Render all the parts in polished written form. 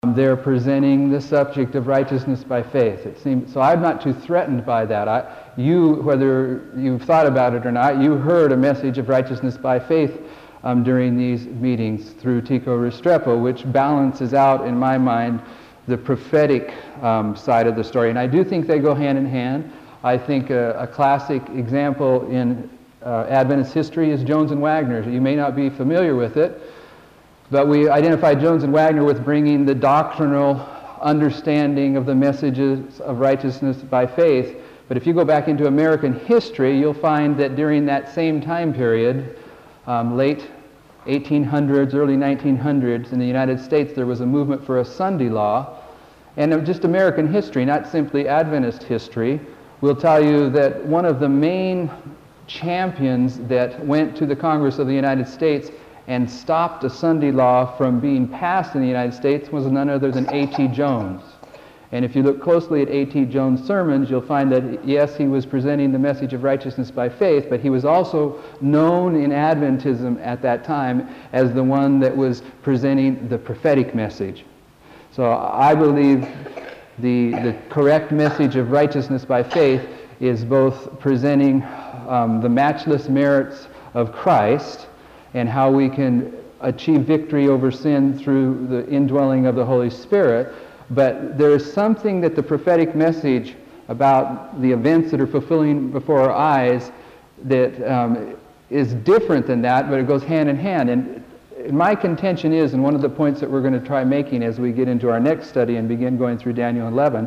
They're presenting the subject of righteousness by faith. It seems so. I'm not too threatened by that. Whether you've thought about it or not, you heard a message of righteousness by faith during these meetings through Tico Restrepo, which balances out, in my mind, the prophetic side of the story. And I do think they go hand in hand. I think a classic example in Adventist history is Jones and Wagner. You may not be familiar with it, but we identified Jones and Wagner with bringing the doctrinal understanding of the messages of righteousness by faith. But if you go back into American history, you'll find that during that same time period, late 1800s, early 1900s, in the United States, there was a movement for a Sunday law. And just American history, not simply Adventist history, will tell you that one of the main champions that went to the Congress of the United States and stopped a Sunday law from being passed in the United States was none other than A.T. Jones. And if you look closely at A.T. Jones' sermons, you'll find that, yes, he was presenting the message of righteousness by faith, but he was also known in Adventism at that time as the one that was presenting the prophetic message. So I believe the correct message of righteousness by faith is both presenting the matchless merits of Christ and how we can achieve victory over sin through the indwelling of the Holy Spirit. But there is something that the prophetic message about the events that are fulfilling before our eyes that is different than that, but it goes hand in hand. And my contention is, and one of the points that we're going to try making as we get into our next study and begin going through Daniel 11,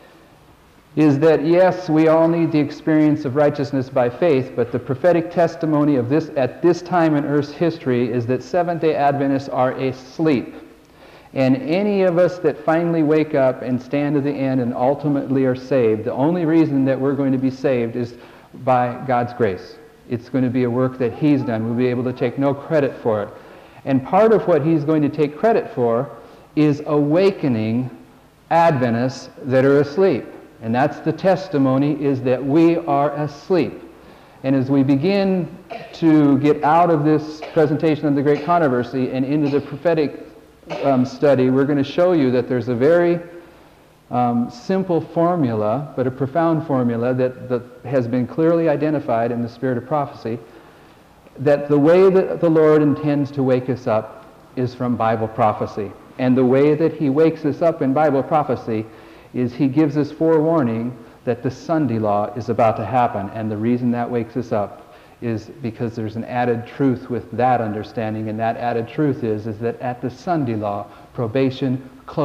is that yes, we all need the experience of righteousness by faith, but the prophetic testimony of this at this time in Earth's history is that Seventh-day Adventists are asleep. And any of us that finally wake up and stand to the end and ultimately are saved, the only reason that we're going to be saved is by God's grace. It's going to be a work that He's done. We'll be able to take no credit for it. And part of what He's going to take credit for is awakening Adventists that are asleep. And that's the testimony, is that we are asleep. And as we begin to get out of this presentation of the Great Controversy and into the prophetic study, we're going to show you that there's a very simple formula, but a profound formula that has been clearly identified in the spirit of prophecy, that the way that the Lord intends to wake us up is from Bible prophecy. And the way that He wakes us up in Bible prophecy is He gives us forewarning that the Sunday law is about to happen. And the reason that wakes us up is because there's an added truth with that understanding, and that added truth is that at the Sunday law, probation